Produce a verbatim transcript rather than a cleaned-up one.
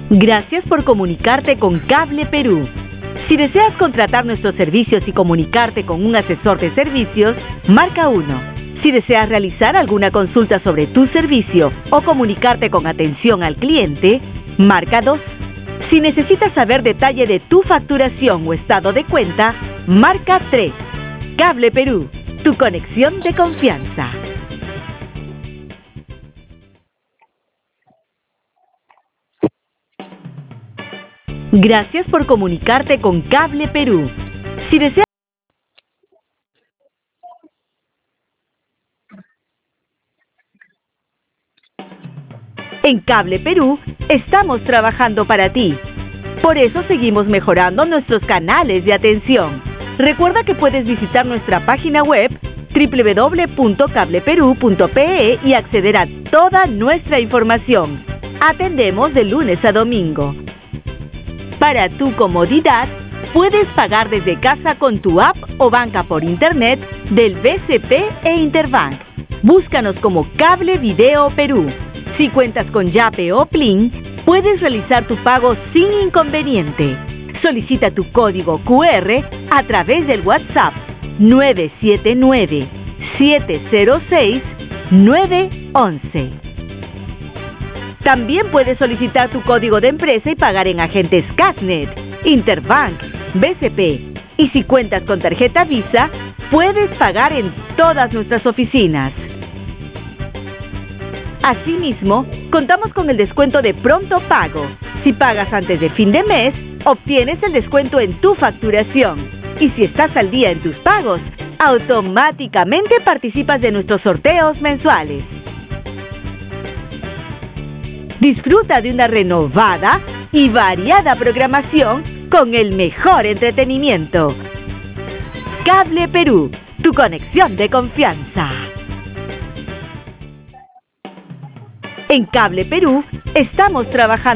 Gracias por comunicarte con Cable Perú. Si deseas contratar nuestros servicios y comunicarte con un asesor de servicios, marca uno. Si deseas realizar alguna consulta sobre tu servicio o comunicarte con atención al cliente, marca dos. Si necesitas saber detalle de tu facturación o estado de cuenta, marca tres. Cable Perú, tu conexión de confianza. Gracias por comunicarte con Cable Perú. Si deseas En Cable Perú estamos trabajando para ti. Por eso seguimos mejorando nuestros canales de atención. Recuerda que puedes visitar nuestra página web doble u doble u doble u punto cable perú punto pe e y acceder a toda nuestra información. Atendemos de lunes a domingo. Para tu comodidad, puedes pagar desde casa con tu app o banca por internet del B C P e Interbank. Búscanos como Cable Video Perú. Si cuentas con Yape o Plin, puedes realizar tu pago sin inconveniente. Solicita tu código cu erre a través del WhatsApp nueve siete nueve, siete cero seis, nueve once. También puedes solicitar tu código de empresa y pagar en agentes Casnet, Interbank, B C P. Y si cuentas con tarjeta Visa, puedes pagar en todas nuestras oficinas. Asimismo, contamos con el descuento de pronto pago. Si pagas antes de fin de mes, obtienes el descuento en tu facturación. Y si estás al día en tus pagos, automáticamente participas de nuestros sorteos mensuales. Disfruta de una renovada y variada programación con el mejor entretenimiento. Cable Perú, tu conexión de confianza. En Cable Perú estamos trabajando